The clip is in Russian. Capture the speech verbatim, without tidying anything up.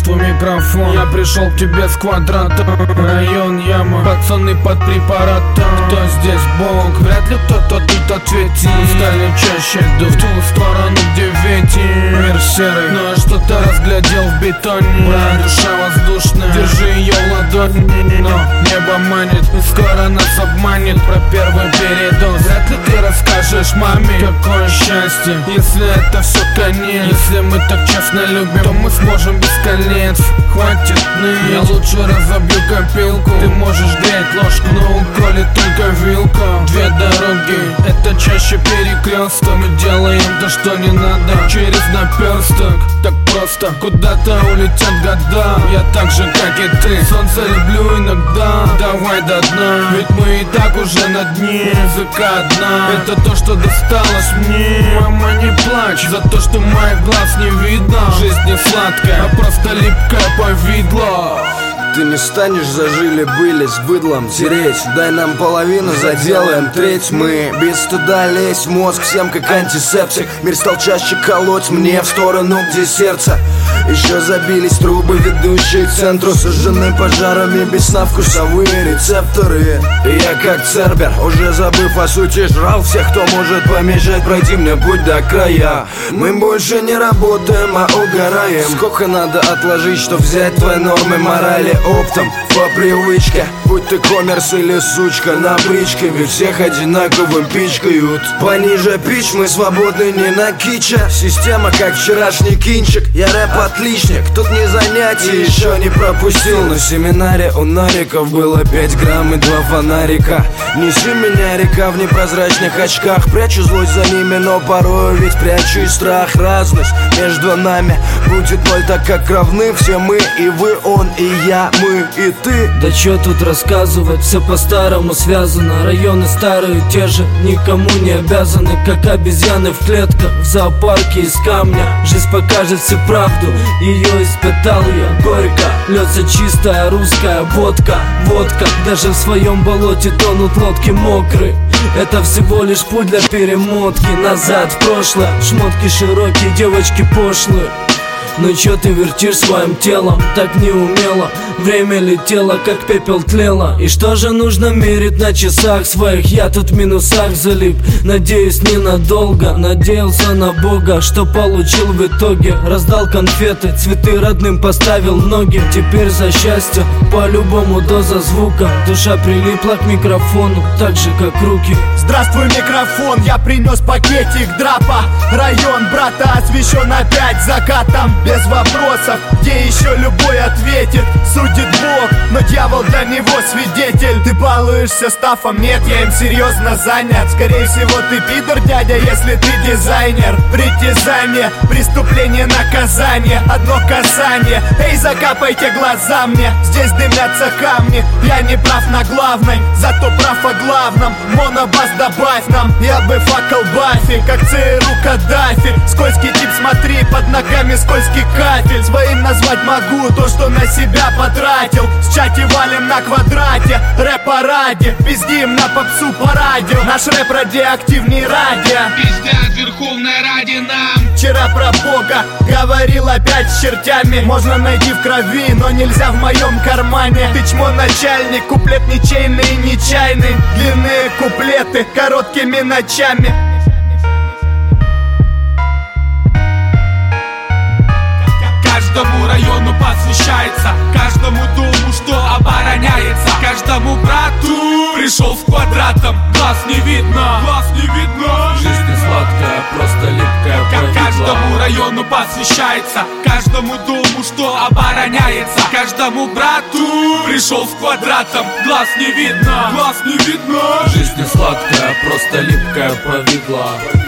Здравствуй, микрофон, я пришел к тебе с квадрата. Район яма, пацаны под препаратом. Кто здесь бог? Вряд ли кто-то тут ответит. Стали чаще, иду в ту сторону, где ветер. Мир серый, но я что-то разглядел в бетоне. Моя душа воздушная, держи ее в ладони. Но небо манит, и скоро нас обманет. Про первый передоз вряд ли ты расскажешь маме. Какое счастье, если это все конец. Если мы так честно любим, то мы сможем без колец. Хватит ныть, я лучше разобью копилку. Ты можешь греть ложку, но уколет только вилка. Две дороги, это чаще перекресток. Мы делаем то, что не надо, через наперсток. Так просто, куда-то улетят года. Я так же, как и ты, солнце люблю иногда. Давай до дна, ведь мы и так уже на дне. Языка одна, это то, что досталось мне. Мама, не плачь за то, что моих глаз не видно. Жизнь не сладкая, а просто липкое повидло. Ты не станешь, зажили-были с быдлом тереть. Дай нам половину, заделаем треть. Мы без стыда лезть, мозг всем как антисептик. Мир стал чаще колоть мне в сторону, где сердце. Еще забились трубы, ведущие к центру. Сожжены пожарами, без сна вкусовые рецепторы. И я как цербер, уже забыв о сути, жрал всех, кто может помешать пройти мне путь до края. Мы больше не работаем, а угораем. Сколько надо отложить, чтоб взять твои нормы морали оптом, по привычке. Будь ты коммерс или сучка на бричке, ведь всех одинаковым пичкают. Пониже пич, мы свободны не на киче. Система как вчерашний кинчик, я рэп-отличник. Тут не занятий, еще не пропустил. На семинаре у нариков было пять грамм и два фонарика. Неси меня, река, в непрозрачных очках. Прячу злость за ними, но порой ведь прячу и страх. Разность между нами будет ноль, так как равны все мы. И вы, он, и я, мы, и ты. Да чё тут рассказывать, все по-старому связано. Районы старые те же, никому не обязаны. Как обезьяны в клетках, в зоопарке из камня. Жизнь покажет всю правду, ее испытал я горько. Льется чистая русская водка, водка. Даже в своем болоте тонут лодки мокрые. Это всего лишь путь для перемотки назад в прошлое. Шмотки широкие, девочки пошлые. Ну чё ты вертишь своим телом так неумело? Время летело, как пепел тлело. И что же нужно мерить на часах своих? Я тут в минусах залип, надеюсь ненадолго. Надеялся на Бога, что получил в итоге. Раздал конфеты, цветы родным поставил в ноги. Теперь за счастье по-любому доза звука. Душа прилипла к микрофону, так же как руки. Здравствуй, микрофон, я принес пакетик драпа. Район брата освещен опять закатом. Без вопросов, где еще любой ответит. Судит Бог, но дьявол для него свидетель. Ты балуешься стафом, нет, я им серьезно занят. Скорее всего ты пидор, дядя, если ты дизайнер. Притязание, преступление, наказание. Одно касание, эй, закапайте глаза мне. Здесь дымятся камни, я не прав на главной, зато прав о главном. Монобас добавь нам, я бы факал Баффи, как ЦРУ Каддафи. Скользкий тип, смотри, под ногами скользкий кафель. Своим назвать могу то, что на себя потратил. С чати валим на квадрате, рэп-параде. Пиздим на попсу по радио. Наш рэп радиоактивней радио. Пиздят верховная ради нам. Вчера про Бога говорил опять с чертями. Можно найти в крови, но нельзя в моем кармане. Ты чмо начальник, куплет ничейный и нечаянный. Длинные куплеты короткими ночами. Каждому району посвящается, каждому дому, что обороняется. Каждому брату пришел с квадратом. Глаз не видно, глаз не видно. Жизнь не сладкая, просто липкая повидло. Каждому району посвящается, каждому дому, что обороняется. Каждому брату пришел с квадратом. Глаз не видно, глаз не видно. Жизнь не сладкая, просто липкая повидло.